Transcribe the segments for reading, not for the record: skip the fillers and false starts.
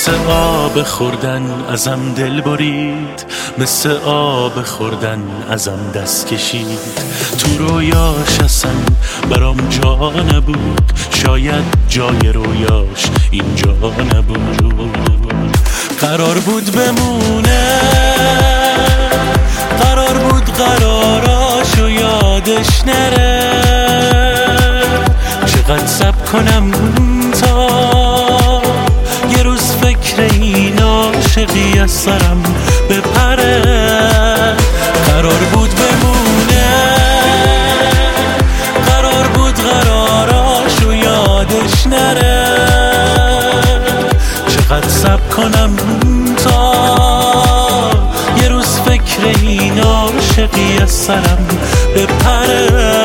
مثل آب خوردن ازم دل برید، مثل آب خوردن ازم دست کشید. تو رویاش اصلا برام جا نبود، شاید جای رویاش اینجا نبود. قرار بود بمونه، قرار بود قراراشو یادش نره. چقدر صبر کنم تا یه روز فکر این عاشقی از سرم بپره. قرار بود بمونه، قرار بود قراراشو یادش نره. چقدر صبر کنم تا یه روز فکر این عاشقی از سرم بپره.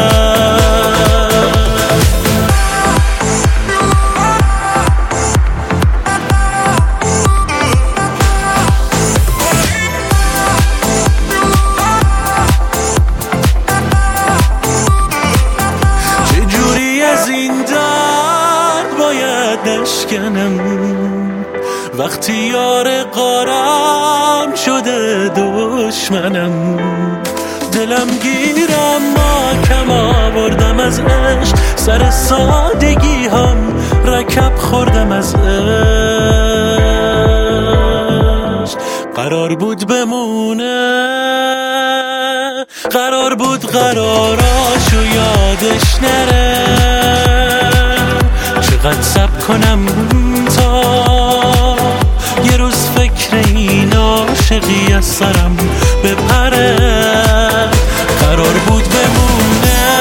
وقتی یار قارم شده دشمنم، دلم گیرم ما کم آوردم از عشق، سر سادگی هم رکب خوردم از عشق. قرار بود بمونه، قرار بود قراراشو یادش نره. چقدر صبر کنم تا یه روز فکر این عاشقی از سرم بپره. قرار بود بمونه،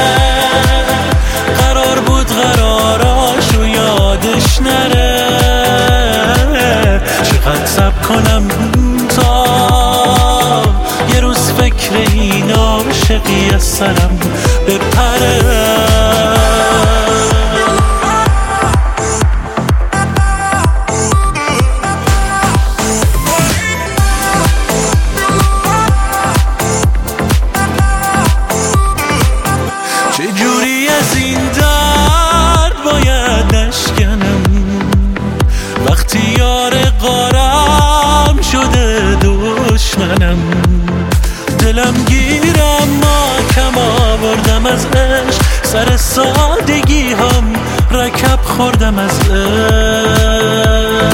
قرار بود قراراشو یادش نره. چقدر صبر کنم تا یه روز فکر این عاشقی از سرم بپره. چجوری از این درد باید نشکنم، وقتی یار قارم شده دشمنم. دلم گیرم ما کم آوردم از عشق، سر سادگی هم رکب خوردم از عشق.